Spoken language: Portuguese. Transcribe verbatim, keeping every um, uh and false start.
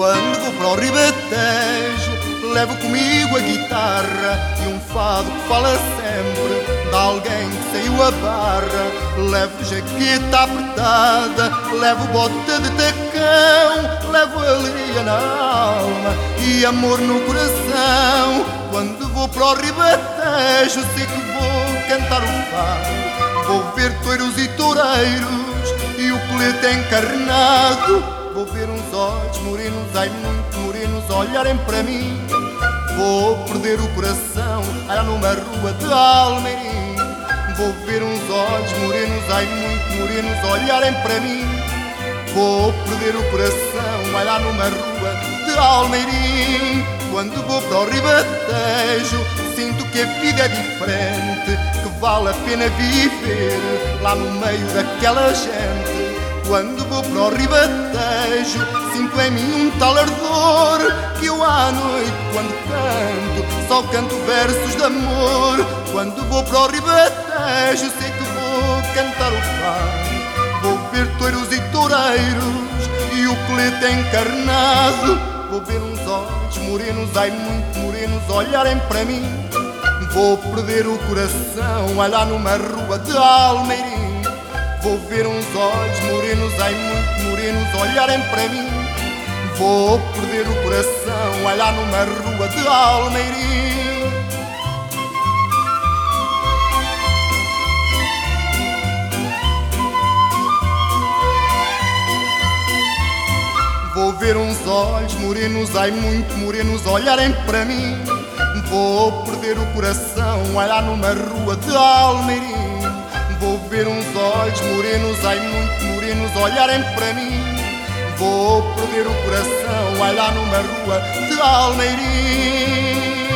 Quando vou para o Ribatejo, levo comigo a guitarra e um fado que fala sempre de alguém que saiu a barra. Levo jaqueta apertada, levo bota de tacão, levo alegria na alma e amor no coração. Quando vou para o Ribatejo, sei que vou cantar o fado, vou ver touros e toureiros e o colete encarnado. Vou ver uns olhos morenos, ai muito morenos, olharem para mim. Vou perder o coração, olhar numa rua de Almeirim. Vou ver uns olhos morenos, ai muito morenos, olharem para mim. Vou perder o coração, olhar numa rua de Almeirim. Quando vou para o Ribatejo, sinto que a vida é diferente, que vale a pena viver lá no meio daquela gente. Quando vou para o Ribatejo, sinto em mim um tal ardor, que eu à noite, quando canto, só canto versos de amor. Quando vou para o Ribatejo, sei que vou cantar o fado, vou ver touros e toureiros e o colete encarnado. Vou ver uns olhos morenos, ai muito morenos, olharem para mim. Vou perder o coração, olhar numa rua de Almeirim. Vou ver uns olhos morenos, ai muito morenos, olharem para mim. Vou perder o coração, olhar numa rua de Almeirim. Vou ver uns olhos morenos, ai muito morenos, olharem para mim. Vou perder o coração, olhar numa rua de Almeirim. Vou ver uns olhos morenos, ai muito morenos, olharem para mim. Vou perder o coração, olhar numa rua de Almeirim.